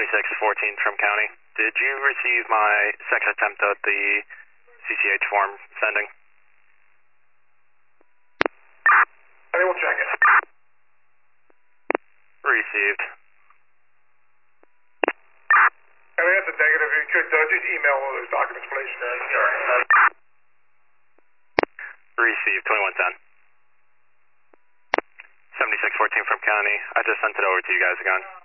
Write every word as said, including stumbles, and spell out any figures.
seventy-six fourteen from county. Did you receive my second attempt at the C C H form sending? I will check it. Received. I mean, that's a negative. If you could, uh, just email all those documents, please. Sure. Received, twenty-one ten. seventy-six fourteen from county. I just sent it over to you guys again.